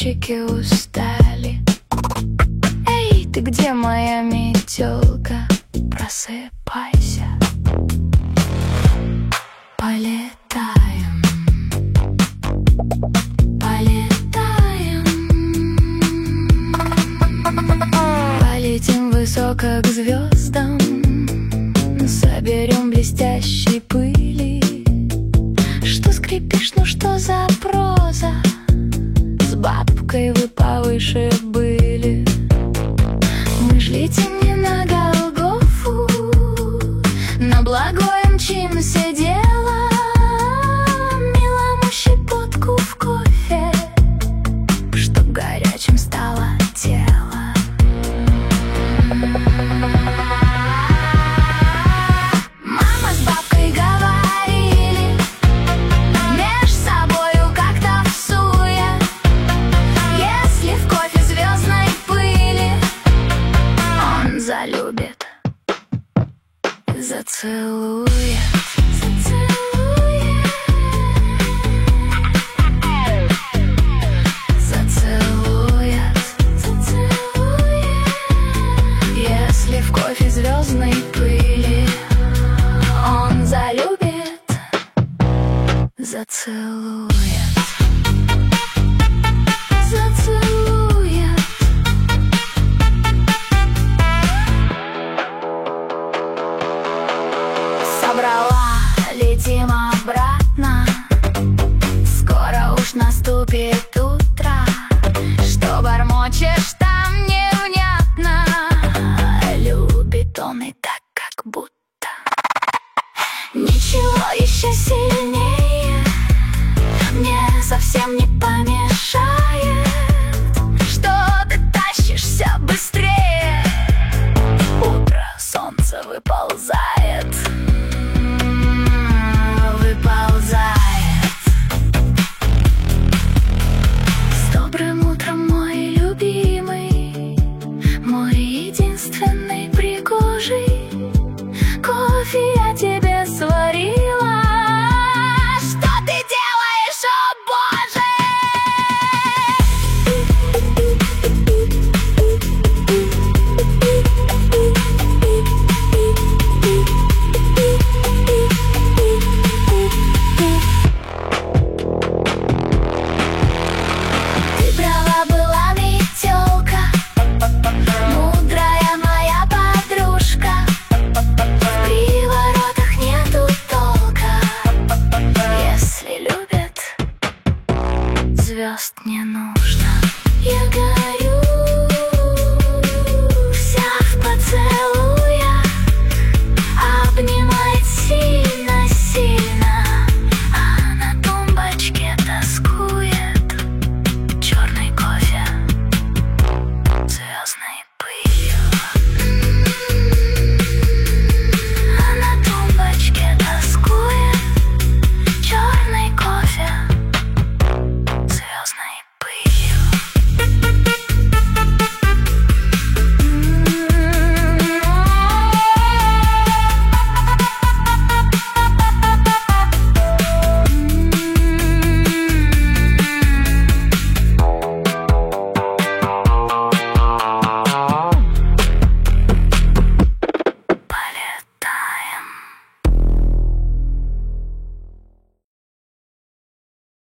щеки устали. Эй, ты где, моя метелка? Просыпайся. Полетаем, полетаем, полетим высоко к звездам, соберем блестящей пыли. Что скрипишь, ну что за проза? С бабкой вы повыше были. Мы ж летим не на Голгофу, на благое мчимся дело. Милому щепотку в кофе, чтоб горячим стало тело. Мама с бабкой говорили меж собою как-то всуе: если в кофе звездной пыли он залюбит, зацелует. Если в кофе звездной пыли он залюбит, зацелует. Зацелует. Собрала, летим обратно. Скоро уж наступит утро. Что бормочешь там невнятно? Любит он и так, как будто. Ничего еще сильнее мне совсем не помешает, что ты тащишься быстрее. Утро, солнце выползает, выползает. С добрым утром, мой любимый, мой единственный пригожий. Кофе я тебе